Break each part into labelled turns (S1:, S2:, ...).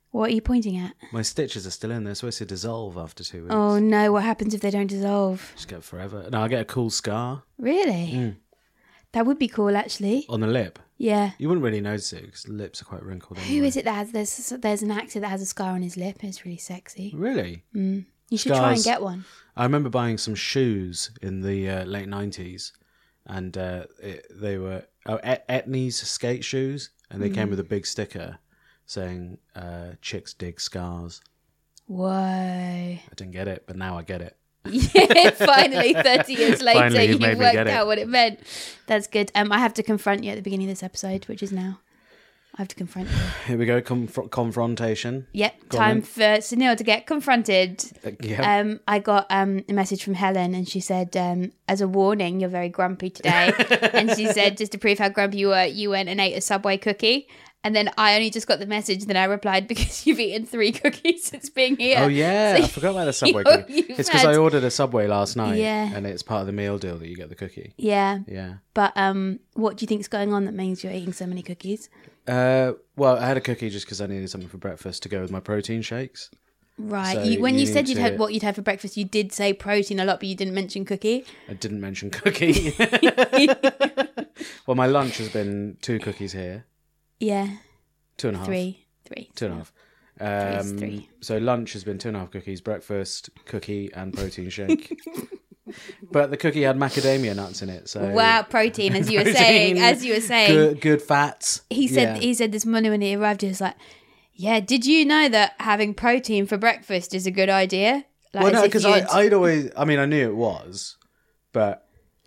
S1: What are you pointing at?
S2: My stitches are still in. They're supposed to dissolve after 2 weeks.
S1: Oh no, what happens if they don't dissolve?
S2: Just get forever. No, I get a cool scar.
S1: Really? That would be cool, actually.
S2: On the lip.
S1: Yeah.
S2: You wouldn't really notice it because the lips are quite wrinkled anyway.
S1: Who is it that has... There's an actor that has a scar on his lip. It's really sexy.
S2: Really?
S1: You should try and get one.
S2: I remember buying some shoes in the late 90s and they were Etnies skate shoes and they came with a big sticker saying chicks dig scars.
S1: Whoa.
S2: I didn't get it, but now I get it.
S1: Yeah, finally, 30 years later,
S2: Finally,
S1: you've
S2: made me
S1: worked
S2: get it.
S1: out what it meant. That's good. I have to confront you at the beginning of this episode, which is now. I have to confront you.
S2: Here we go, confrontation.
S1: Yep,
S2: Go on
S1: time
S2: then.
S1: for Sunil to get confronted.
S2: Yeah.
S1: I got a message from Helen and she said, as a warning, you're very grumpy today. And she said, just to prove how grumpy you were, you went and ate a Subway cookie. And then I only just got the message, then I replied, because you've eaten 3 cookies since being here.
S2: Oh, yeah.
S1: So
S2: I forgot about the Subway cookie.
S1: you've
S2: It's because I ordered a Subway last night.
S1: Yeah.
S2: And it's part of the meal deal that you get the cookie.
S1: Yeah.
S2: Yeah.
S1: But what do you think's going on that means you're eating so many cookies?
S2: Well, I had a cookie just because I needed something for breakfast to go with my protein shakes.
S1: Right.
S2: So
S1: When you
S2: you
S1: said
S2: need
S1: you'd had
S2: to-
S1: what you'd had for breakfast, you did say protein a lot, but you didn't mention cookie.
S2: I didn't mention cookie. Well, my lunch has been 2 cookies here.
S1: Yeah.
S2: 2.5.
S1: 3.
S2: 2.5.
S1: 3.
S2: So lunch has been 2.5 cookies, breakfast, cookie and protein shake. But the cookie had macadamia nuts in it. So
S1: Wow, protein, as you were
S2: Protein,
S1: saying.
S2: good fats.
S1: He said this morning when he arrived, he was like, yeah, did you know that having protein for breakfast is a good idea? Like,
S2: Well, no,
S1: as if
S2: because I'd always, I mean, I knew it was, but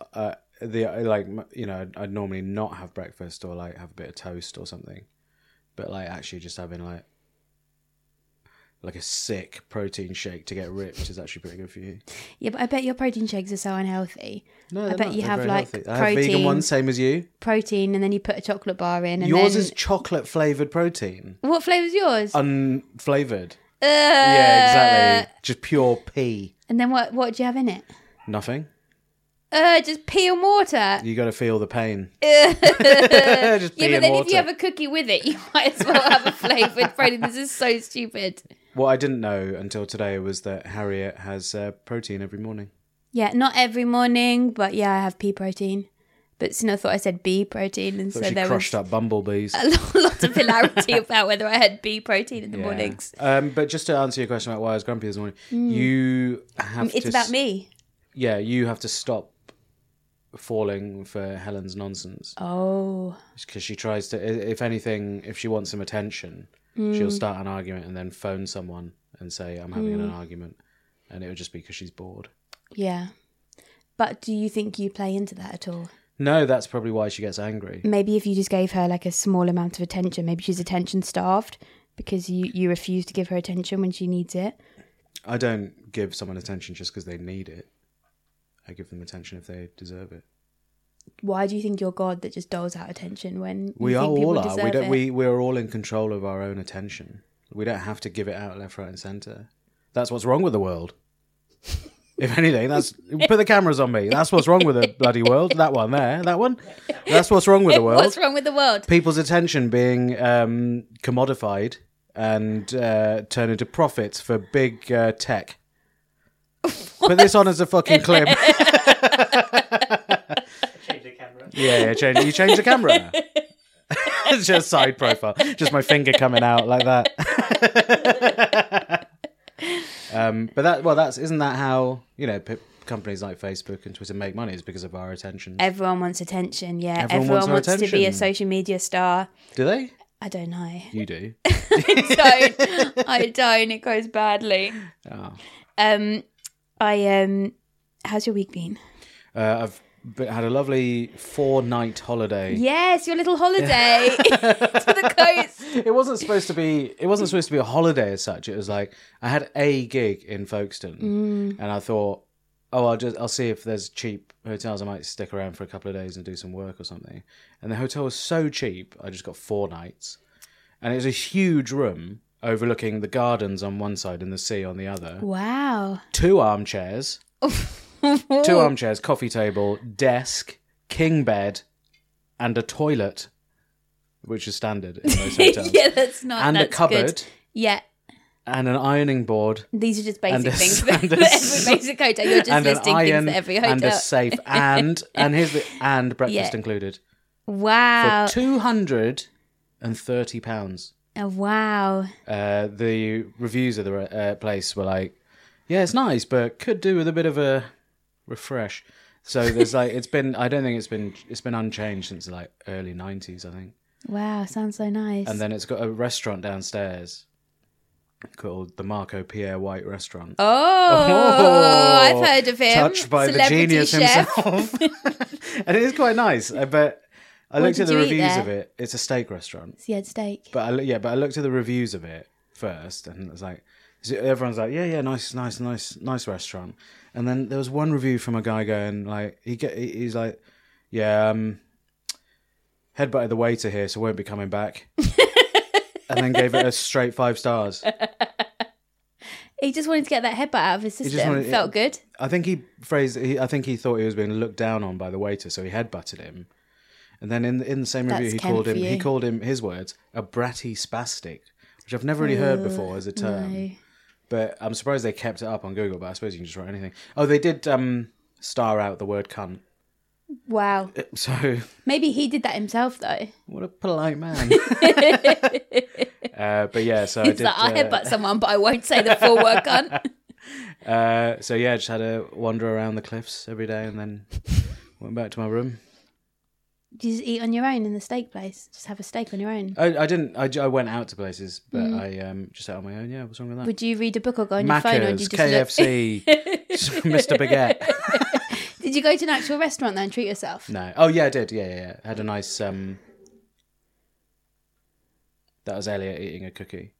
S2: I'd normally not have breakfast or like have a bit of toast or something, but like actually just having like a sick protein shake to get ripped is actually pretty good for you.
S1: Yeah, but I bet your protein shakes are so unhealthy.
S2: No,
S1: I
S2: they're
S1: bet
S2: not.
S1: you
S2: They're
S1: have
S2: very
S1: like
S2: healthy. I have vegan ones, same as you.
S1: protein, and then you put a chocolate bar in. And
S2: Yours
S1: then...
S2: is chocolate flavored protein,
S1: What flavour's yours?
S2: unflavored. Yeah, exactly. Just pure pea.
S1: And then what do you have in it?
S2: Nothing.
S1: Just pea and water.
S2: You got to feel the pain.
S1: Yeah,
S2: Just pea
S1: but
S2: and
S1: then
S2: water.
S1: if you have a cookie with it, you might as well have a flavoured protein. This is so stupid.
S2: What I didn't know until today was that Harriet has protein every morning.
S1: Yeah, not every morning, but yeah, I have pea protein. But Sino thought I said bee protein, and
S2: Thought
S1: so
S2: she
S1: there
S2: crushed
S1: was
S2: up bumblebees.
S1: a lot of hilarity about whether I had bee protein in the mornings.
S2: But just to answer your question about why I was grumpy this morning, you have
S1: It's about me.
S2: Yeah, you have to stop falling for Helen's nonsense.
S1: Oh.
S2: Because she tries to, if anything, if she wants some attention, she'll start an argument and then phone someone and say, I'm having an argument. And it would just be because she's bored.
S1: Yeah. But do you think you play into that at all?
S2: No, that's probably why she gets angry.
S1: Maybe if you just gave her like a small amount of attention, maybe she's attention starved because you refuse to give her attention when she needs it.
S2: I don't give someone attention just because they need it. I give them attention if they deserve it.
S1: Why do you think you're God that just doles out attention when you
S2: We
S1: think
S2: all
S1: people
S2: are.
S1: deserve
S2: We don't.
S1: it?
S2: We're all in control of our own attention. We don't have to give it out left, right, and centre. That's what's wrong with the world. If anything, put the cameras on me. That's what's wrong with the bloody world. That one there, that one. That's what's wrong with the world.
S1: What's wrong with the world?
S2: People's attention being commodified and turned into profits for big tech. Put this on as a fucking clip.
S3: Change the camera.
S2: Yeah, you change the camera. It's just side profile. Just my finger coming out like that. But isn't that how, companies like Facebook and Twitter make money? Is because of our attention.
S1: Everyone wants attention, yeah.
S2: Everyone wants our
S1: to be a
S2: attention.
S1: social media star.
S2: Do they?
S1: I don't know.
S2: You do.
S1: I don't. It goes badly.
S2: Oh.
S1: How's your week been?
S2: I've had a lovely 4-night holiday.
S1: Yes, your little holiday to the coast.
S2: It wasn't supposed to be a holiday as such. It was like I had a gig in Folkestone, and I thought, I'll see if there's cheap hotels. I might stick around for a couple of days and do some work or something. And the hotel was so cheap, I just got 4 nights, and it was a huge room overlooking the gardens on one side and the sea on the other.
S1: Wow.
S2: 2 armchairs. 2 armchairs, coffee table, desk, king bed, and a toilet, which is standard in most hotels.
S1: Yeah, that's
S2: and a
S1: that's
S2: cupboard.
S1: Good. Yeah.
S2: and an ironing board.
S1: These are just basic
S2: And a-
S1: things for
S2: and a-
S1: every basic hotel. You're just
S2: And an
S1: listing
S2: iron
S1: things for every hotel.
S2: and a safe and breakfast
S1: Yeah.
S2: included
S1: Wow.
S2: for £230.
S1: Oh, wow.
S2: The reviews of the place were like, yeah, it's nice, but could do with a bit of a refresh. So there's like, I don't think it's been unchanged since like early 90s, I think.
S1: Wow, sounds so nice.
S2: And then it's got a restaurant downstairs called the Marco Pierre White Restaurant.
S1: Oh, I've heard of him.
S2: Touched by the
S1: Celebrity
S2: genius
S1: chef.
S2: himself. And it is quite nice. But I
S1: What
S2: looked at
S1: did
S2: the
S1: you eat
S2: reviews
S1: there?
S2: of it. It's a steak restaurant.
S1: So you had steak.
S2: But I looked at the reviews of it first, and it was like, everyone's like, yeah, nice restaurant. And then there was one review from a guy going like, he's like, yeah, headbutted the waiter here, so won't be coming back. And then gave it a straight 5 stars.
S1: He just wanted to get that headbutt out of his system. Felt good.
S2: I think he thought he was being looked down on by the waiter, so he headbutted him. And then in the same review,
S1: That's
S2: he called him his words, a bratty spastic, which I've never really heard before as a term.
S1: No.
S2: But I'm surprised they kept it up on Google. But I suppose you can just write anything. Oh, they did star out the word cunt.
S1: Wow.
S2: So
S1: Maybe he did that himself, though.
S2: what a polite man. But yeah, so
S1: It's like, I headbutt someone, but I won't say the full word cunt.
S2: So yeah, just had to wander around the cliffs every day, and then went back to my room.
S1: Did you just eat on your own in the steak place? Just have a steak on your own?
S2: I didn't. I went out to places, but I just ate on my own. Yeah, what's wrong with that?
S1: Would you read a book or go on your phone? Or did
S2: Macca's,
S1: you just
S2: KFC, Mr. Baguette.
S1: Did you go to an actual restaurant then and treat yourself?
S2: No. Oh yeah, I did. Yeah. Had a nice. That was Elliot eating a cookie.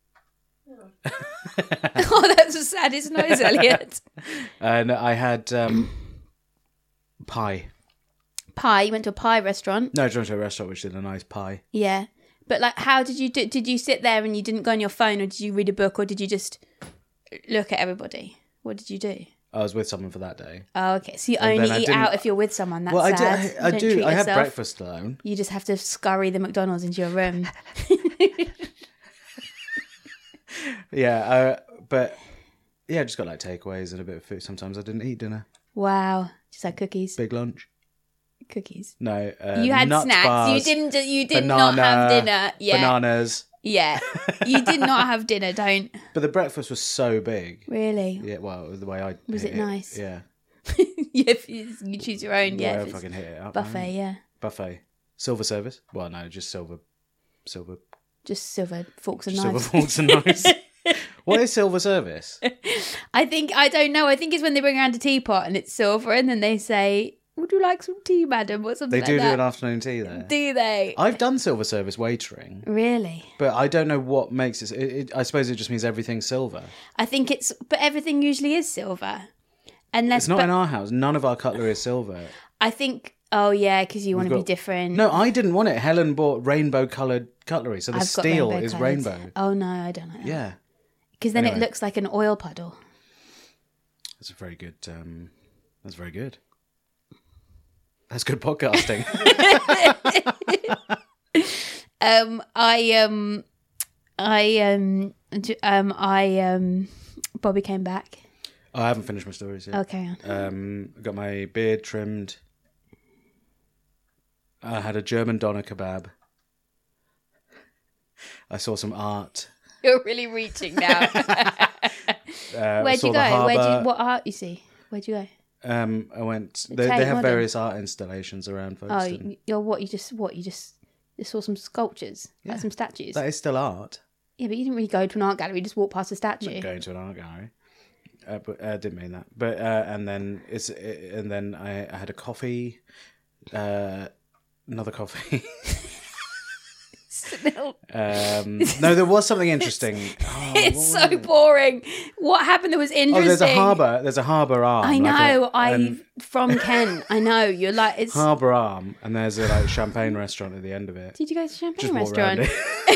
S1: Oh, that's the saddest noise, Elliot.
S2: And I had pie.
S1: Pie? You went to a pie restaurant?
S2: No, I went to a restaurant which did a nice pie.
S1: Yeah. But like, how did you do? Did you sit there and you didn't go on your phone, or did you read a book, or did you just look at everybody? What did you do?
S2: I was with someone for that day.
S1: Oh, okay. So you
S2: And then
S1: only
S2: I
S1: eat
S2: didn't-
S1: out if you're with someone. That's
S2: Well,
S1: sad.
S2: I
S1: You don't
S2: do.
S1: treat
S2: I had
S1: yourself.
S2: breakfast alone.
S1: You just have to scurry the McDonald's into your room.
S2: Yeah, but yeah, I just got like takeaways and a bit of food. Sometimes I didn't eat dinner.
S1: Wow. Just had cookies.
S2: Big lunch.
S1: Cookies.
S2: No,
S1: You had
S2: nut
S1: snacks.
S2: bars,
S1: You did not have dinner. Yeah.
S2: bananas.
S1: Yeah. You did not have dinner. Don't.
S2: But the breakfast was so big.
S1: Really?
S2: Yeah, well, it was the way I
S1: Was
S2: hit
S1: it nice?
S2: Yeah.
S1: Yeah, if you choose your own.
S2: The
S1: Yeah.
S2: way I
S1: if it's
S2: fucking hit it up.
S1: buffet.
S2: man.
S1: Yeah.
S2: Buffet. Silver service? Well, no, just silver
S1: Just silver forks and
S2: silver
S1: knives.
S2: forks and knives. What is silver service?
S1: I don't know. I think it's when they bring around a teapot and it's silver, and then they say, "Would you like some tea, madam?" or something
S2: They
S1: like
S2: do do
S1: that.
S2: an afternoon tea there.
S1: Do they?
S2: I've done silver service waitering,
S1: Really?
S2: but I don't know what makes it. I suppose it just means everything's silver.
S1: I think but everything usually is silver. Unless,
S2: It's not
S1: but
S2: in our house. None of our cutlery is silver.
S1: I think, oh yeah, because you want to be
S2: got-
S1: different.
S2: No, I didn't want it. Helen bought rainbow-coloured cutlery, so the
S1: I've got
S2: steel
S1: rainbow
S2: is
S1: coloured.
S2: rainbow.
S1: Oh no, I don't like that.
S2: Yeah,
S1: Because then it
S2: Anyway.
S1: looks like an oil puddle.
S2: that's a very good. That's very good. That's good podcasting.
S1: Bobby came back.
S2: I haven't finished my stories yet.
S1: Okay.
S2: Got my beard trimmed. I had a German doner kebab. I saw some art.
S1: You're really reaching now. Where'd
S2: saw
S1: you
S2: the
S1: go?
S2: harbour.
S1: What art you see? Where'd you go?
S2: I went. They
S1: Tate
S2: have
S1: Modern?
S2: various art installations around
S1: Oh,
S2: Folkestone.
S1: you just saw some sculptures, like some statues.
S2: That is still art.
S1: Yeah, but you didn't really go to an art gallery. You just walked past a statue.
S2: Going to an art gallery. But I didn't mean that. But and then I had a coffee, another coffee. No, there was something interesting. Oh,
S1: It's so boring. What happened that was interesting?
S2: Oh, there's a harbour arm.
S1: I know.
S2: I'm
S1: From Kent. I know. You're like it's.
S2: harbour arm, and there's a champagne restaurant at the end of it.
S1: Did you go to a champagne
S2: Just walk around
S1: restaurant?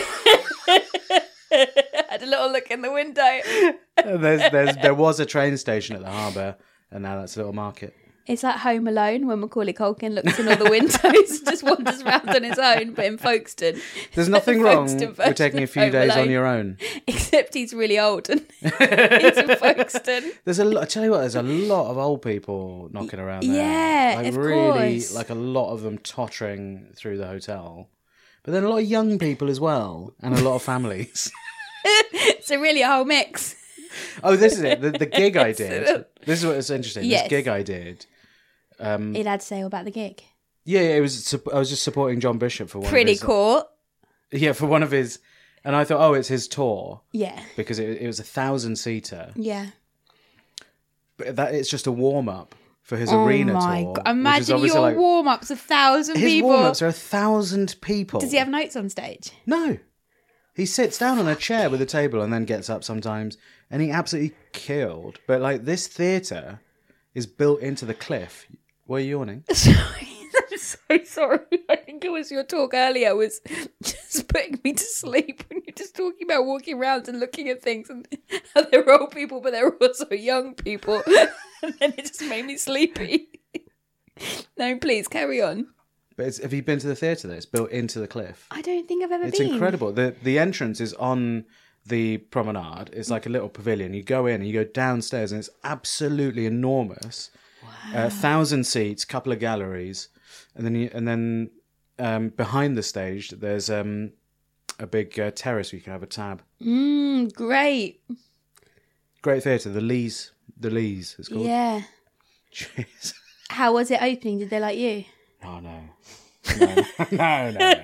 S2: it.
S1: Had a little look in the window.
S2: And there was a train station at the harbour, and now that's a little market.
S1: It's like Home Alone when Macaulay Culkin looks in all the windows and just wanders around on his own, but in Folkestone.
S2: There's nothing wrong
S1: Folkestone
S2: with
S1: version
S2: taking a
S1: of
S2: few
S1: Home
S2: days on
S1: Alone.
S2: your own.
S1: Except he's really old and he's in Folkestone.
S2: There's a lot. I tell you what, there's a lot of old people knocking around there.
S1: Yeah,
S2: like
S1: of
S2: really,
S1: course.
S2: like a lot of them tottering through the hotel. But then a lot of young people as well, and a lot of families.
S1: So really a whole mix.
S2: Oh, this is it. The gig I did. This is what's interesting.
S1: Yes.
S2: This gig I did.
S1: He had to say all about the gig.
S2: Yeah, it was. I was just supporting John Bishop for one.
S1: Pretty
S2: of his,
S1: cool.
S2: Yeah, for one of his, and I thought, oh, it's his tour
S1: Yeah.
S2: because it was 1,000-seater.
S1: Yeah.
S2: But that it's just a warm up for his arena
S1: Oh my
S2: tour.
S1: God.
S2: which is
S1: Imagine
S2: obviously
S1: your
S2: like,
S1: warm-ups, 1,000
S2: his
S1: people.
S2: warm ups are 1,000 people.
S1: Does he have notes on stage?
S2: No. He sits down on a chair with a table and then gets up sometimes, and he absolutely killed. But like this theatre is built into the cliff. Why are you yawning?
S1: Sorry, I'm so sorry. I think it was your talk earlier was just putting me to sleep when you're just talking about walking around and looking at things and how they're old people, but they're also young people. And then it just made me sleepy. No, please carry on.
S2: But have you been to the theatre there? It's built into the cliff.
S1: I don't think I've ever
S2: It's
S1: been.
S2: incredible. The entrance is on the promenade. It's like a little pavilion. You go in and you go downstairs, and it's absolutely enormous. 1,000 seats, couple of galleries, and then behind the stage there's a big terrace where you can have a tab.
S1: Great.
S2: Great theatre. The Lees it's called.
S1: Yeah.
S2: Jeez.
S1: How was it opening? Did they like you?
S2: Oh no. No.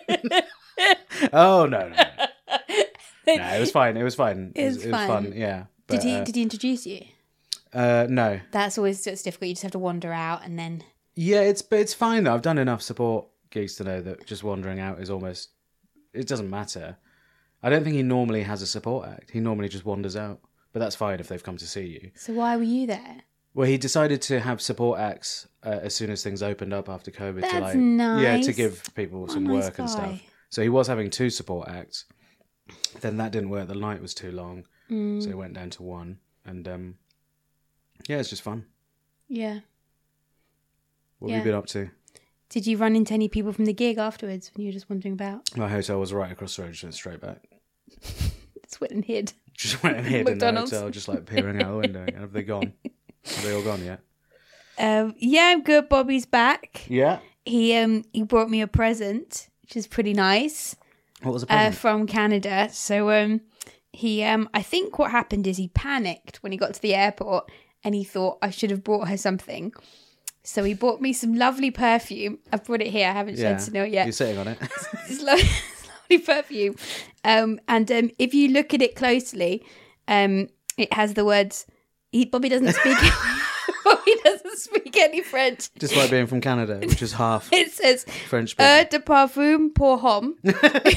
S2: Oh no. No, it was fine. It was fine. It was fun. Yeah. But,
S1: Did he introduce you?
S2: No.
S1: That's always it's difficult. You just have to wander out and then.
S2: Yeah, it's fine though. I've done enough support gigs to know that just wandering out is almost. It doesn't matter. I don't think he normally has a support act. He normally just wanders out. But that's fine if they've come to see you.
S1: So why were you there?
S2: Well, he decided to have support acts as soon as things opened up after COVID.
S1: That's
S2: to
S1: nice.
S2: Yeah, to give people some
S1: nice
S2: work and
S1: guy.
S2: stuff. So he was having 2 support acts. Then that didn't work. The night was too long. So he went down to 1. And yeah, it's just fun.
S1: Yeah.
S2: What have you been up to?
S1: Did you run into any people from the gig afterwards when you were just wandering about?
S2: My hotel was right across the road, just went straight back.
S1: Just went and hid.
S2: Just went and hid in the
S1: McDonald's.
S2: hotel, just like peering out the window. And have they gone? Are they all gone yet?
S1: Yeah, I'm good. Bobby's back.
S2: Yeah.
S1: He brought me a present, which is pretty nice.
S2: What was the present?
S1: From Canada. So I think what happened is he panicked when he got to the airport and he thought I should have brought her something. So he bought me some lovely perfume. I've brought it here. I haven't shown Sunil yet.
S2: You're sitting on it.
S1: It's lovely perfume. And if you look at it closely, it has the words. Bobby doesn't speak. Bobby doesn't speak any French.
S2: Despite being from Canada, which is half
S1: It says
S2: French.
S1: de parfum pour homme. Which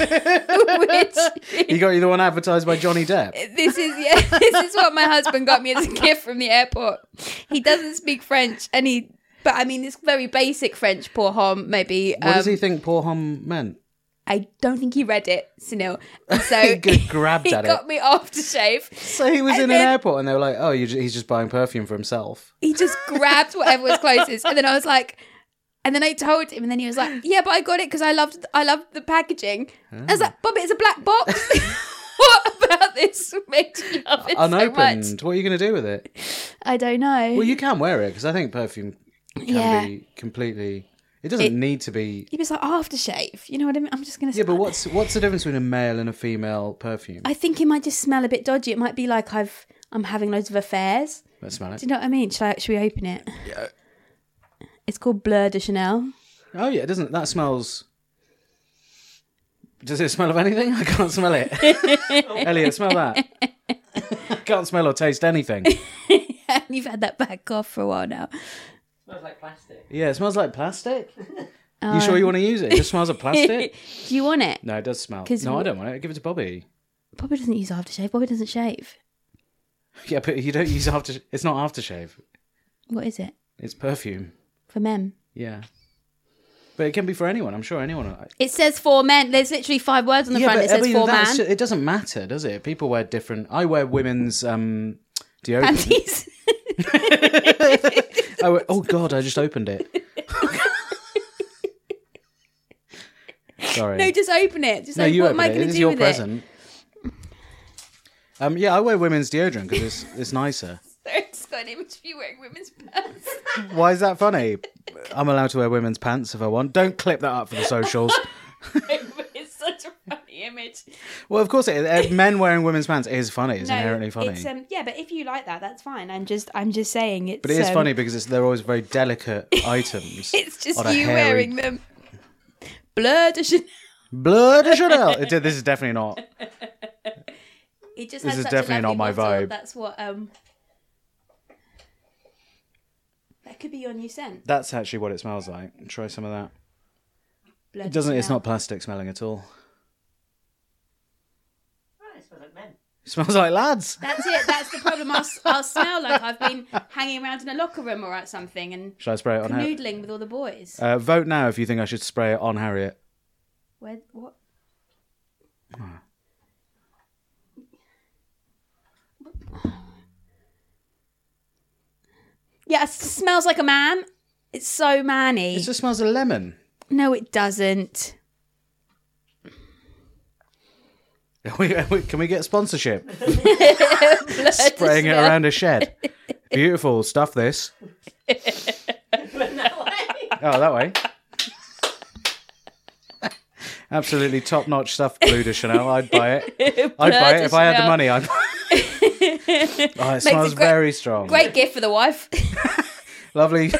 S2: You got the one advertised by Johnny Depp.
S1: this is what my husband got me as a gift from the airport. He doesn't speak French, but I mean it's very basic French. Pour homme, maybe.
S2: What does he think pour homme meant?
S1: I don't think he read it, Sunil. So
S2: He grabbed
S1: he
S2: at
S1: got
S2: it.
S1: me aftershave.
S2: So he was
S1: And
S2: in
S1: then-
S2: an airport, and they were like, "Oh, he's just buying perfume for himself."
S1: He just grabbed whatever was closest, and then I was like, and then I told him, and then he was like, "Yeah, but I got it because I loved the packaging." I was like, "Bobby, it's a black box." What about this makes you love it so
S2: Unopened.
S1: much?
S2: What are you going to do with it?
S1: I don't know.
S2: Well, you can wear it because I think perfume can be completely. It doesn't need to be.
S1: It was like aftershave. You know what I mean? I'm just gonna.
S2: Yeah, but what's the difference between a male and a female perfume?
S1: I think it might just smell a bit dodgy. It might be like I'm having loads of affairs.
S2: Let's smell it.
S1: Do you know what I mean? Should we open it?
S2: Yeah.
S1: It's called Bleu de Chanel.
S2: Oh yeah, it doesn't. That smells. Does it smell of anything? I can't smell it. Elliot, smell that. I can't smell or taste anything.
S1: And you've had that back off for a while now.
S3: Smells like plastic.
S2: Yeah, it smells like plastic. You sure you want to use it? It just smells of plastic.
S1: Do you want it?
S2: No, it does smell.
S1: 'Cause
S2: No, I don't want it. Give it to Bobby.
S1: Bobby doesn't use aftershave. Bobby doesn't shave.
S2: Yeah, but you don't use after. It's not aftershave.
S1: What is it?
S2: It's perfume.
S1: For men?
S2: Yeah, but it can be for anyone. I'm sure anyone.
S1: It says for men. There's literally 5 words on the front. It says for man.
S2: It doesn't matter, does it? People wear different. I wear women's deodorant.
S1: Panties.
S2: Oh God, I just opened it. Sorry.
S1: No, just open it. Just
S2: No,
S1: like,
S2: you
S1: what
S2: open
S1: am I
S2: it.
S1: going to
S2: It's
S1: do
S2: your
S1: with
S2: present. Yeah, I wear women's deodorant because it's nicer.
S1: it? It's got an image of you wearing women's pants.
S2: Why is that funny? I'm allowed to wear women's pants if I want. Don't clip that up for the socials.
S1: It's such a funny image.
S2: Well, of course, men wearing women's pants is funny. It's inherently funny.
S1: It's, yeah, but if you like that, that's fine. I'm just saying it's.
S2: But it is funny because they're always very delicate items.
S1: It's just
S2: on a
S1: you
S2: hairy-
S1: wearing them. Blur de Chanel.
S2: Blur de Chanel. This is definitely not.
S1: It just
S2: This
S1: has
S2: is
S1: such
S2: definitely
S1: a
S2: not my
S1: lovely bottle.
S2: vibe.
S1: That's what that could be your new scent.
S2: That's actually what it smells like. Try some of that.
S1: Blur
S2: It
S1: de
S2: doesn't. It's
S1: Chanel.
S2: not plastic smelling at all.
S3: Oh, it smells like men.
S2: It smells like lads.
S1: That's it. That's the problem. I'll smell like I've been hanging around in a locker room or at something and
S2: Should I spray it on Harriet?
S1: canoodling with all the boys.
S2: Vote now if you think I should spray it on Harriet.
S1: Where? What? Yeah, it smells like a man. It's so manny.
S2: It just smells of lemon.
S1: No, it doesn't.
S2: Can we get sponsorship?
S1: Blood
S2: Spraying it
S1: smell.
S2: around a shed. Beautiful stuff. This. Oh, that way. Absolutely top-notch stuff, Bleu de Chanel. I'd buy it. I'd buy it if I had the money. I'd buy it. Oh, it smells very strong.
S1: Great gift for the wife.
S2: Lovely.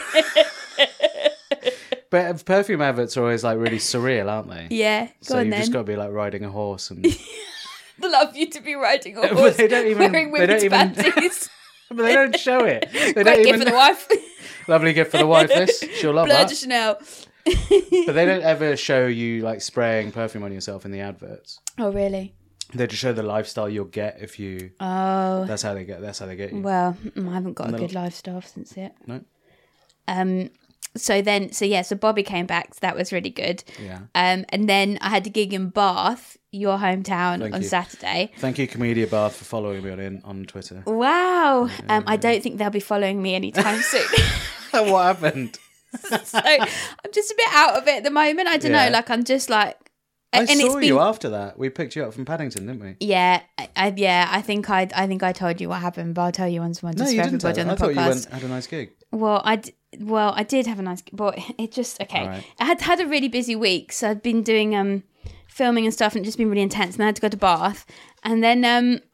S2: But perfume adverts are always like really surreal, aren't they?
S1: Yeah, go
S2: So
S1: on
S2: you've
S1: then.
S2: just got to be like riding a horse and.
S1: Love you to be riding a
S2: But
S1: horse
S2: they don't even-
S1: wearing
S2: they don't
S1: women's
S2: even-
S1: panties.
S2: But they don't show it. They
S1: Great
S2: don't
S1: gift
S2: even.
S1: for the wife.
S2: Lovely gift for the wife. This she'll love
S1: Bleu de
S2: that.
S1: Chanel.
S2: But they don't ever show you like spraying perfume on yourself in the adverts.
S1: Oh, really?
S2: They just show the lifestyle you'll get if you.
S1: Oh,
S2: That's how they get. That's how they get you.
S1: well, I haven't got a good lifestyle since it.
S2: No.
S1: So Bobby came back, so that was really good.
S2: Yeah.
S1: And then I had a gig in Bath, your hometown,
S2: Thank
S1: on
S2: you.
S1: Saturday.
S2: Thank you, Comedia Bath, for following me on Twitter.
S1: Wow. I don't think they'll be following me anytime soon.
S2: What happened?
S1: So I'm just a bit out of it at the moment. I don't
S2: Yeah.
S1: know. Like I'm just like,
S2: I
S1: and
S2: saw you after that. We picked you up from Paddington, didn't we?
S1: Yeah, I think I told you what happened, but I'll tell you once more.
S2: No,
S1: Just
S2: you
S1: for
S2: didn't. Tell
S1: everybody
S2: me.
S1: on
S2: I
S1: the
S2: thought
S1: podcast.
S2: you had a nice gig.
S1: Well, I did have a nice, but it just okay.
S2: Right.
S1: I had a really busy week, so I'd been doing filming and stuff, and it's just been really intense. And I had to go to Bath, and then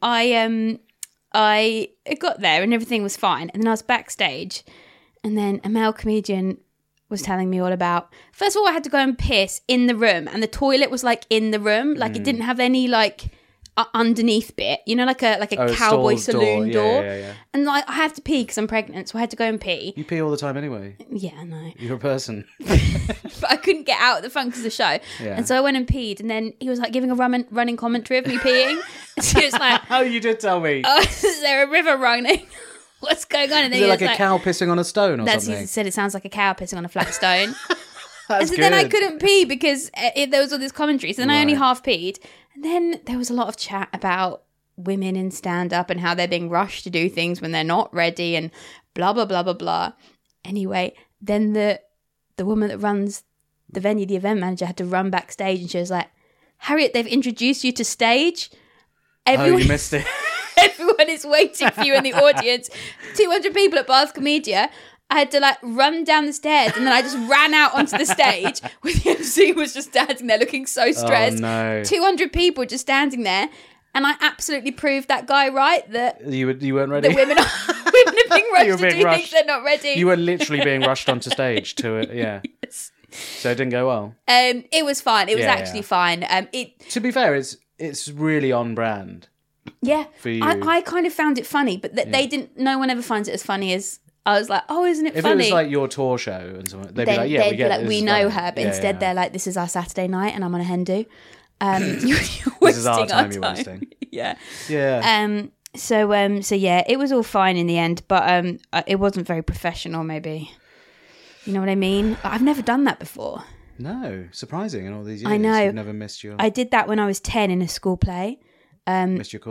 S1: I got there, and everything was fine. And then I was backstage, and then a male comedian was telling me all about. First of all, I had to go and piss in the room, and the toilet was like in the room, like it didn't have any like underneath bit, you know, like a
S2: Oh,
S1: cowboy
S2: stall
S1: saloon door.
S2: Yeah.
S1: And like I have to pee because I'm pregnant, so I had to go and pee.
S2: You pee all the time anyway.
S1: Yeah, I know.
S2: You're a person.
S1: But I couldn't get out of the funk of the show.
S2: Yeah.
S1: And so I went and peed, and then he was like giving a running commentary of me peeing. And so he was like,
S2: Oh, you did tell me.
S1: oh, is there a river running? What's going on? And then
S2: Is it
S1: he
S2: like
S1: was
S2: a cow pissing on a stone or
S1: that's
S2: something?
S1: he said it sounds like a cow pissing on a flat stone.
S2: That's
S1: And so then I
S2: good.
S1: couldn't pee because there was all this commentary. So then I only
S2: Right.
S1: half peed. And then there was a lot of chat about women in stand-up and how they're being rushed to do things when they're not ready and blah, blah, blah, blah, blah. Anyway, then the woman that runs the venue, the event manager, had to run backstage and she was like, Harriet, they've introduced you to stage.
S2: Oh, you missed it.
S1: Everyone is waiting for you in the audience. 200 people at Bath Comedia. I had to like run down the stairs and then I just ran out onto the stage where the MC was just standing there looking so stressed.
S2: Oh, no.
S1: 200 people just standing there. And I absolutely proved that guy right that
S2: You weren't ready.
S1: the women are being rushed
S2: You were
S1: to
S2: being
S1: do
S2: rushed.
S1: things they're not ready.
S2: You were literally being rushed onto stage to it. Yeah.
S1: Yes.
S2: So it didn't go well.
S1: It was fine. It was
S2: Yeah,
S1: actually
S2: yeah.
S1: fine.
S2: To be fair, it's really on brand.
S1: Yeah,
S2: For you.
S1: I kind of found it funny, but they didn't. No one ever finds it as funny as I was like, oh, isn't it
S2: If
S1: funny?
S2: it was like your tour show and something, they'd be
S1: then
S2: like, yeah,
S1: they'd
S2: we
S1: be
S2: get
S1: like,
S2: it. This
S1: we
S2: is
S1: know
S2: funny.
S1: her, but
S2: Yeah,
S1: instead
S2: yeah.
S1: they're like, this is our Saturday night, and I'm on a hen do. You're
S2: This is our
S1: wasting
S2: time you're wasting.
S1: Yeah.
S2: Yeah.
S1: So yeah, it was all fine in the end, but it wasn't very professional. Maybe, you know what I mean? I've never done that before.
S2: No, surprising in all these years.
S1: I know.
S2: You've never missed your
S1: I did that when I was 10 in a school play.
S2: missed your call.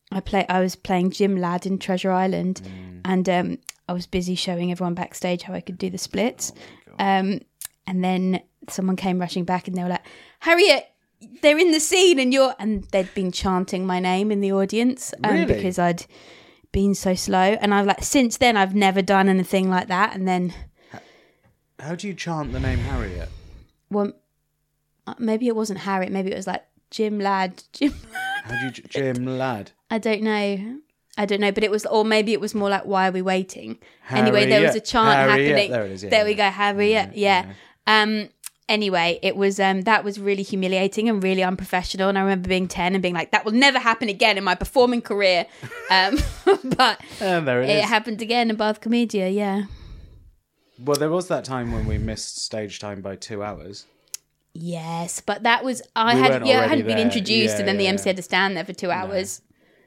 S1: I was playing Jim Ladd in Treasure Island, and I was busy showing everyone backstage how I could do the splits. And then someone came rushing back, and they were like, "Harriet, they're in the scene, and they'd been chanting my name in the audience
S2: Really?
S1: because I'd been so slow. And I've since then I've never done anything like that. And then,
S2: How do you chant the name Harriet?
S1: well, maybe it wasn't Harriet. Maybe it was like Jim Ladd.
S2: How do you Jim Ladd?
S1: I don't know, but it was, or maybe it was more like, "Why are we waiting?" Anyway, there was a chant
S2: Harriet.
S1: happening.
S2: There it is. Yeah,
S1: There we go, Harriet. Yeah. Anyway, it was that was really humiliating and really unprofessional. And I remember being 10 and being like, "That will never happen again in my performing career." But
S2: And there it
S1: it
S2: is.
S1: happened again in Bath Comedia. Yeah.
S2: Well, there was that time when we missed stage time by 2 hours.
S1: Yes, but that was
S2: We
S1: I
S2: weren't
S1: hadn't
S2: already
S1: been
S2: there.
S1: introduced,
S2: Yeah,
S1: and then the
S2: yeah,
S1: MC
S2: yeah.
S1: had to stand there for 2 hours.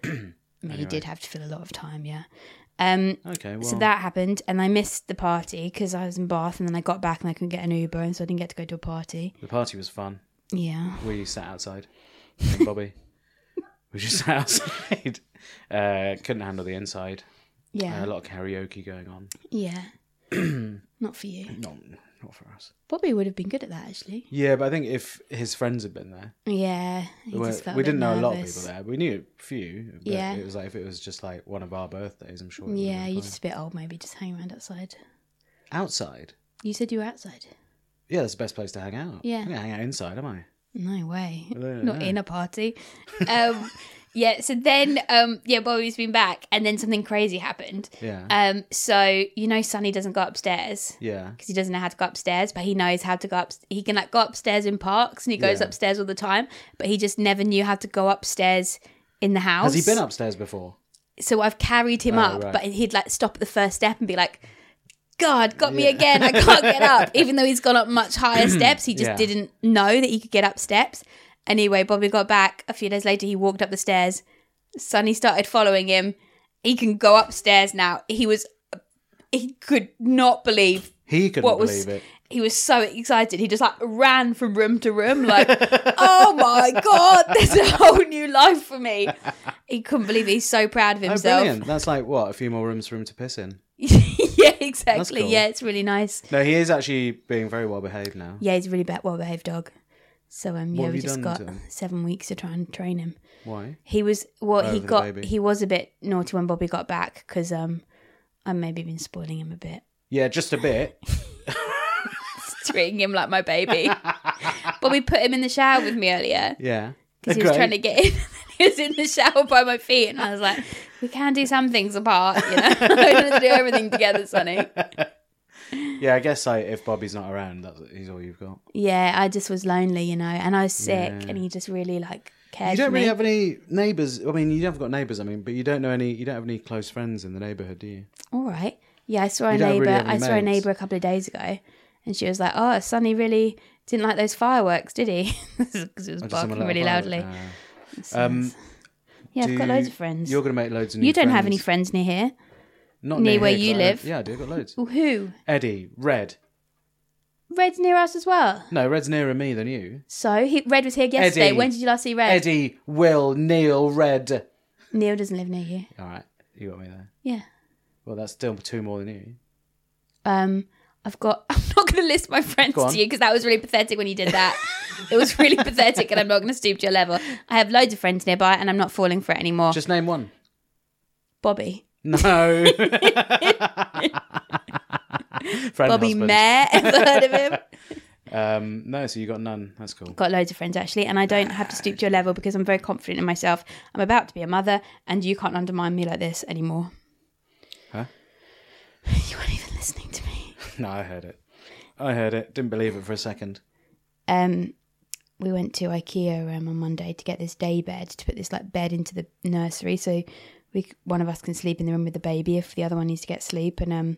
S1: He did have to fill a lot of time. Yeah.
S2: Okay, well.
S1: So that happened, and I missed the party because I was in Bath, and then I got back and I couldn't get an Uber, and so I didn't get to go to a party.
S2: The party was fun.
S1: Yeah.
S2: We sat outside. Me and Bobby. We just sat outside. Couldn't handle the inside.
S1: Yeah.
S2: A lot of karaoke going on.
S1: Yeah. Not for you.
S2: No, not for us.
S1: Bobby would have been good at that, actually.
S2: Yeah, but I think if his friends had been there,
S1: Yeah. He
S2: we
S1: just felt
S2: we
S1: a bit
S2: didn't know a lot of
S1: nervous.
S2: people there. We knew a few. But
S1: Yeah.
S2: It was like if it was just like one of our birthdays, I'm sure. It would
S1: Yeah,
S2: have been
S1: you're
S2: fine.
S1: just a bit old, maybe. Just hang around outside.
S2: Outside.
S1: You said you were outside.
S2: Yeah, that's the best place to hang out.
S1: Yeah.
S2: I'm gonna hang out inside, am I?
S1: No way.
S2: Yeah,
S1: Not
S2: yeah.
S1: in a party. Yeah, so then, Bobby's been back, and then something crazy happened.
S2: Yeah.
S1: So, Sonny doesn't go upstairs.
S2: Yeah.
S1: Because he doesn't know how to go upstairs, but he knows how to go up. He can go upstairs in parks, and he goes
S2: Yeah.
S1: upstairs all the time. But he just never knew how to go upstairs in the house.
S2: Has he been upstairs before?
S1: So I've carried him
S2: Oh,
S1: up,
S2: right.
S1: but he'd stop at the first step and be like, "God, got me again! I can't get up." Even though he's gone up much higher steps, he just
S2: Yeah.
S1: didn't know that he could get up steps. Anyway, Bobby got back. A few days later, he walked up the stairs. Sonny started following him. He can go upstairs now. He could not believe
S2: He couldn't believe it.
S1: He was so excited. He just ran from room to room, like, "Oh my God, there's a whole new life for me." He couldn't believe it. He's so proud of
S2: Oh,
S1: himself.
S2: brilliant. That's like, what, a few more rooms for him to piss in?
S1: Yeah, exactly.
S2: cool.
S1: Yeah, it's really nice.
S2: No, he is actually being very well behaved now.
S1: Yeah, he's a really well-behaved dog. So
S2: What
S1: yeah,
S2: have
S1: we
S2: you
S1: just
S2: done
S1: got
S2: to him?
S1: 7 weeks to try and train him.
S2: Why?
S1: He was
S2: Over the baby.
S1: he was a bit naughty when Bobby got back because I maybe been spoiling him a bit,
S2: Yeah, just a bit.
S1: treating him like my baby. Bobby put him in the shower with me earlier
S2: Yeah.
S1: because he was trying to get in. He was in the shower by my feet, and I was like, "We can do some things apart, I don't have to do everything together, Sonny."
S2: Yeah, I guess if Bobby's not around, he's all you've got.
S1: Yeah, I just was lonely, and I was sick,
S2: Yeah.
S1: and he just really cared
S2: You
S1: for
S2: don't
S1: me.
S2: really have any neighbours. I mean, you have got neighbours. I mean, but you don't have any close friends in the neighbourhood, do you?
S1: All right. Yeah, I saw a
S2: You don't
S1: neighbour.
S2: really have any
S1: I saw a
S2: mates.
S1: neighbour a couple of days ago, and she was like, "Oh, Sonny really didn't like those fireworks, did he?" Because he was
S2: Or just
S1: barking
S2: someone
S1: really
S2: let
S1: loudly.
S2: Um,
S1: Yeah, I've got loads of friends.
S2: You're going to make loads of new
S1: You don't
S2: friends.
S1: have any friends near here.
S2: Not
S1: near
S2: near
S1: where
S2: here, 'cause
S1: you
S2: I
S1: live?
S2: don't- Yeah, I do. I've got loads.
S1: Well, who?
S2: Eddie, Red.
S1: Red's near us as well.
S2: No, Red's nearer me than you.
S1: So Red was here yesterday.
S2: Eddie.
S1: When did you last see Red?
S2: Eddie, Will, Neil, Red.
S1: Neil doesn't live near you.
S2: All right, you got me there.
S1: Yeah.
S2: Well, that's still 2 more than you.
S1: I'm not going to list my friends
S2: Go on.
S1: to you because that was really pathetic when you did that. It was really pathetic, and I'm not going to stoop to your level. I have loads of friends nearby, and I'm not falling for it anymore.
S2: Just name one.
S1: Bobby.
S2: No. Friend
S1: Bobby
S2: husband.
S1: Mayer. Ever heard of him?
S2: No, so you got none. That's cool.
S1: Got loads of friends actually, and I don't have to stoop to your level because I'm very confident in myself. I'm about to be a mother, and you can't undermine me like this anymore.
S2: Huh?
S1: You weren't even listening to me.
S2: No, I heard it. Didn't believe it for a second.
S1: We went to IKEA on Monday to get this day bed, to put this bed into the nursery, so one of us can sleep in the room with the baby if the other one needs to get sleep. And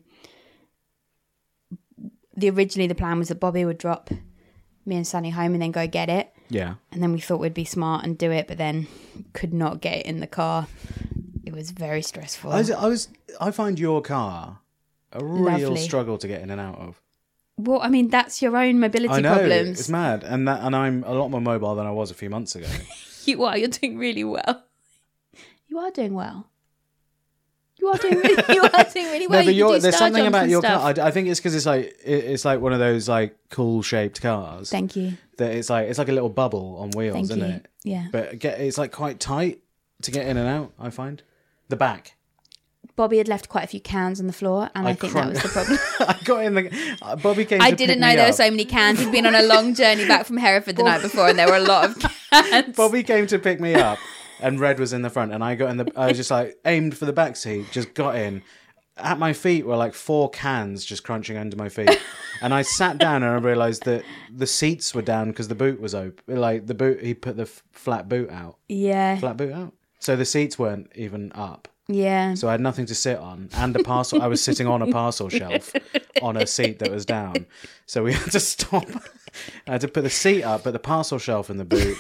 S1: originally the plan was that Bobby would drop me and Sonny home and then go get it.
S2: Yeah.
S1: And then we thought we'd be smart and do it, but then could not get it in the car. It was very stressful.
S2: I find your car a real
S1: Lovely.
S2: struggle to get in and out of.
S1: Well, I mean, that's your own mobility
S2: I know,
S1: problems.
S2: it's mad. And I'm a lot more mobile than I was a few months ago.
S1: You are. You're doing really well. You are doing well. You are doing really well.
S2: No, but
S1: You can do
S2: there's
S1: star
S2: something
S1: jumps
S2: about
S1: and
S2: your
S1: stuff.
S2: car. I think it's because it's like one of those like cool shaped cars.
S1: Thank you.
S2: That it's like a little bubble on wheels,
S1: Thank
S2: isn't
S1: you.
S2: it?
S1: Yeah.
S2: But it's like quite tight to get in and out. I find the back.
S1: Bobby had left quite a few cans on the floor, and I think that was the problem.
S2: I got in the. Bobby came.
S1: I
S2: to
S1: didn't
S2: pick
S1: know
S2: me
S1: there were
S2: up.
S1: so many cans. He'd been on a long journey back from Hereford the night before, and there were a lot of cans.
S2: Bobby came to pick me up, and Red was in the front, and I got in the. I was just like aimed for the back seat, just got in. At my feet were like 4 cans just crunching under my feet, and I sat down and I realised that the seats were down because the boot was open. Like the boot, he put the flat boot out.
S1: Yeah.
S2: Flat boot out. So the seats weren't even up.
S1: Yeah.
S2: So I had nothing to sit on, and a parcel. I was sitting on a parcel shelf on a seat that was down. So we had to stop. I had to put the seat up, but the parcel shelf in the boot.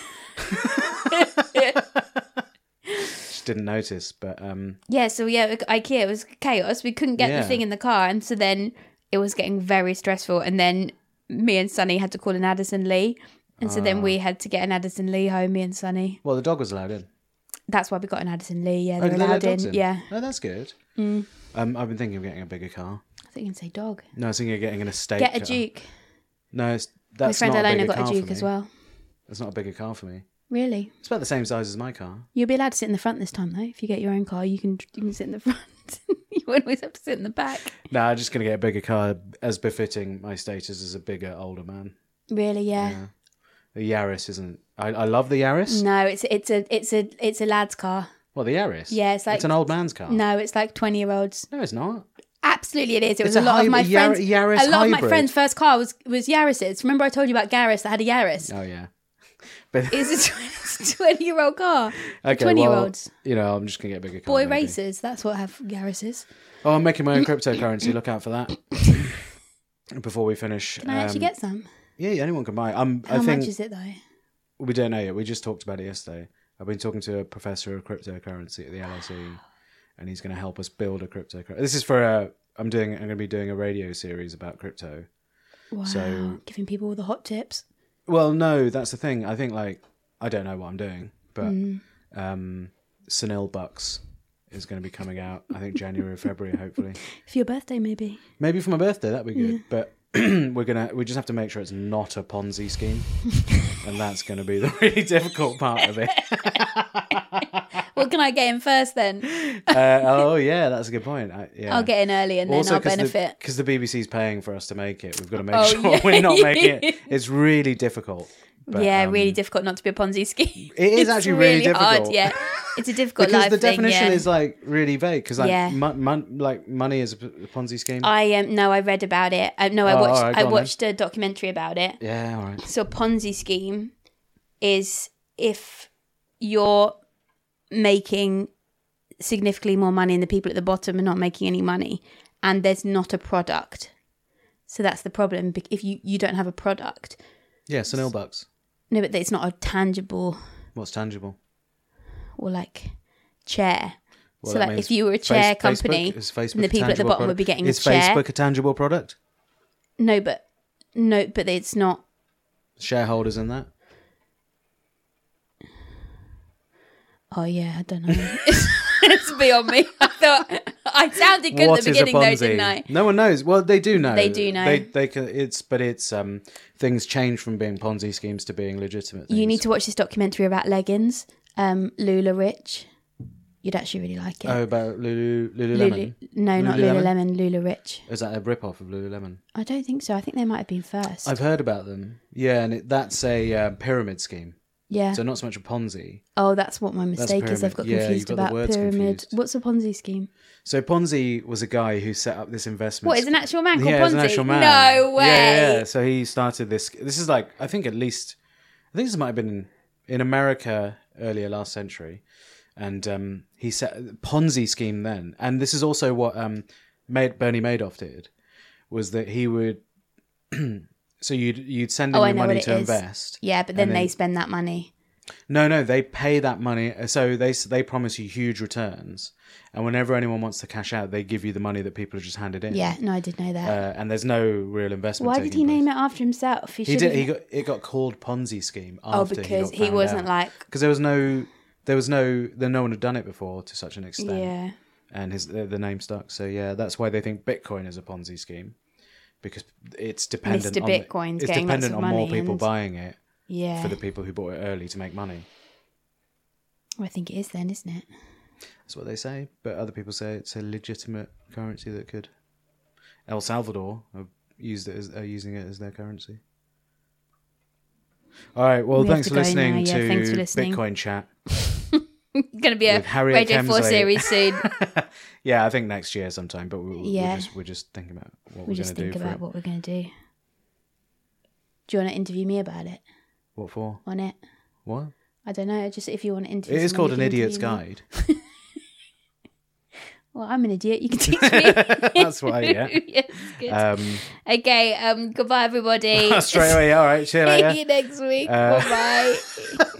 S2: Just didn't notice, but
S1: Yeah, so IKEA, it was chaos. We couldn't get
S2: Yeah.
S1: the thing in the car, and so then it was getting very stressful. And then me and Sonny had to call an Addison Lee, and so then we had to get an Addison Lee home. Me and Sonny.
S2: well, the dog was allowed in.
S1: That's why we got an Addison Lee. Yeah,
S2: Oh,
S1: they're
S2: did they let
S1: allowed
S2: dogs
S1: in. Yeah,
S2: Oh, that's good. I've been thinking of getting a bigger car.
S1: I think you can say dog.
S2: No, I was thinking of getting an estate
S1: Get a
S2: car.
S1: Duke.
S2: No,
S1: My
S2: that's
S1: friend
S2: not a
S1: Elena
S2: bigger
S1: got
S2: car
S1: a
S2: for
S1: Duke
S2: me.
S1: as well.
S2: That's not a bigger car for me.
S1: Really?
S2: It's about the same size as my car.
S1: You'll be allowed to sit in the front this time, though. If you get your own car, you can sit in the front. You won't always have to sit in the back.
S2: No, I'm just going to get a bigger car as befitting my status as a bigger, older man.
S1: Really? Yeah.
S2: Yeah. The Yaris isn't. I love the Yaris.
S1: No, it's a lad's car.
S2: Well, the Yaris.
S1: Yeah, it's like
S2: It's an old man's car.
S1: No, it's like 20-year-olds.
S2: No, it's not.
S1: Absolutely, it is. It was
S2: It's
S1: a lot of my friends.
S2: Yaris
S1: a lot of my
S2: hybrid.
S1: friends' first car was Yaris's. Remember, I told you about Garris that had a Yaris.
S2: Oh yeah. But
S1: It's a 20-year-old car.
S2: okay,
S1: 20-year-olds.
S2: well, I'm just gonna get a bigger car.
S1: Boy
S2: maybe.
S1: racers. That's what have Garris's.
S2: Oh, I'm making my own cryptocurrency. Look out for that. Before we finish.
S1: Can I actually get some?
S2: Yeah, anyone can buy.
S1: How
S2: I think
S1: much is it though?
S2: we don't know yet. We just talked about it yesterday. I've been talking to a professor of cryptocurrency at the LSE, and he's going to help us build a cryptocurrency. This is for I'm going to be doing a radio series about crypto.
S1: Wow,
S2: So-
S1: giving people all the hot tips.
S2: Well, no, that's the thing. I think I don't know what I'm doing, but
S1: Mm.
S2: Sunil Bucks is going to be coming out. I think January or February, hopefully.
S1: For your birthday, maybe.
S2: Maybe for my birthday, that'd be good. But we just have to make sure it's not a Ponzi scheme, and that's going to be the really difficult part of it.
S1: What can I get in first then?
S2: Oh yeah, that's a good point. Yeah.
S1: I'll get in early and then I'll benefit.
S2: Because the BBC's paying for us to make it. We've got to make
S1: Oh,
S2: sure
S1: yeah.
S2: we're not making it. It's really difficult. But,
S1: Yeah, really difficult not to be a Ponzi scheme.
S2: It is
S1: It's
S2: actually really
S1: hard,
S2: difficult.
S1: yeah, it's a difficult
S2: because
S1: life
S2: the
S1: thing,
S2: definition
S1: yeah.
S2: is like really vague. Because like,
S1: Yeah.
S2: like money is a Ponzi scheme.
S1: I no, I read about it. I
S2: Oh, all right,
S1: I
S2: go on
S1: watched a documentary about it.
S2: Yeah, all right.
S1: So a Ponzi scheme is if you're making significantly more money and the people at the bottom are not making any money, and there's not a product. So that's the problem. If you don't have a product,
S2: Yeah, Sunil Bucks.
S1: no, but it's not a tangible
S2: What's tangible?
S1: or like chair.
S2: Well,
S1: so
S2: that
S1: like
S2: means
S1: if you were a chair
S2: Facebook-
S1: company,
S2: is Facebook
S1: and the
S2: a
S1: people at the
S2: tangible
S1: bottom would
S2: product?
S1: be getting
S2: Is
S1: a chair.
S2: Facebook a tangible product?
S1: No, but it's not.
S2: Shareholders in that?
S1: Oh yeah, I don't know. It's beyond me. I thought I sounded good
S2: What
S1: at the
S2: is a
S1: beginning, though,
S2: Ponzi?
S1: didn't I?
S2: No one knows. Well, they do know.
S1: They do know.
S2: They can. It's things change from being Ponzi schemes to being legitimate things.
S1: You need to watch this documentary about leggings. Lula Rich. You'd actually really like it.
S2: Oh, about Lululemon.
S1: No, not
S2: Lululemon?
S1: Lululemon. Lula Rich.
S2: Is that a rip-off of Lululemon?
S1: I don't think so. I think they might have been first.
S2: I've heard about them. Yeah, and that's a pyramid scheme.
S1: yeah.
S2: So not so much a Ponzi.
S1: Oh, that's what my mistake is. I've got
S2: pyramid. Yeah,
S1: confused
S2: you've got the
S1: about
S2: words
S1: pyramid.
S2: confused.
S1: What's a Ponzi scheme?
S2: So Ponzi was a guy who set up this investment.
S1: What, is an actual man called
S2: Yeah,
S1: Ponzi?
S2: it's an actual man.
S1: No way.
S2: Yeah. So he started this. This is like I think this might have been in America earlier last century, and he set a Ponzi scheme then. And this is also what Bernie Madoff did, was that he would. So you'd send in
S1: Oh, I
S2: your
S1: know
S2: money
S1: what
S2: to
S1: it is.
S2: invest.
S1: Yeah, but then
S2: And
S1: they spend that money.
S2: No, they pay that money. So they promise you huge returns, and whenever anyone wants to cash out, they give you the money that people have just handed in.
S1: Yeah, no, I did know that.
S2: And there's no real investment.
S1: Why did he name it after himself?
S2: He did. It got called Ponzi scheme.
S1: Oh,
S2: After
S1: because
S2: he
S1: wasn't like.
S2: because there was no no one had done it before to such an extent.
S1: Yeah.
S2: And the name stuck. So yeah, that's why they think Bitcoin is a Ponzi scheme, because it's dependent
S1: Mr.
S2: on
S1: Bitcoin's
S2: it's
S1: getting
S2: dependent
S1: lots
S2: on
S1: of
S2: more
S1: money
S2: people
S1: and-
S2: buying it
S1: Yeah.
S2: for the people who bought it early to make money.
S1: I think it is then, isn't it?
S2: That's what they say, but other people say it's a legitimate currency that could. El Salvador are using it as their currency. All right. Well,
S1: We have
S2: thanks
S1: to
S2: for
S1: go
S2: listening
S1: now. Yeah,
S2: to
S1: thanks for listening.
S2: Bitcoin Chat.
S1: Going to be a
S2: With Harriet
S1: Radio 4
S2: Kemsley.
S1: series soon.
S2: Yeah, I think next year sometime. But
S1: Yeah.
S2: we're just thinking about what
S1: We
S2: we're
S1: just
S2: going to
S1: think
S2: do for
S1: about
S2: it.
S1: what we're going to do. Do you want to interview me about it?
S2: What for?
S1: On it?
S2: What?
S1: I don't know. Just if you want to interview
S2: It is
S1: someone,
S2: called
S1: you
S2: An
S1: can
S2: Idiot's
S1: interview me.
S2: Guide.
S1: Well, I'm an idiot. You can teach me.
S2: That's what I get.
S1: Yes, good. Okay. Goodbye, everybody.
S2: Straight away. All right. See you later.
S1: See you next week.
S2: Uh,
S1: Bye-bye.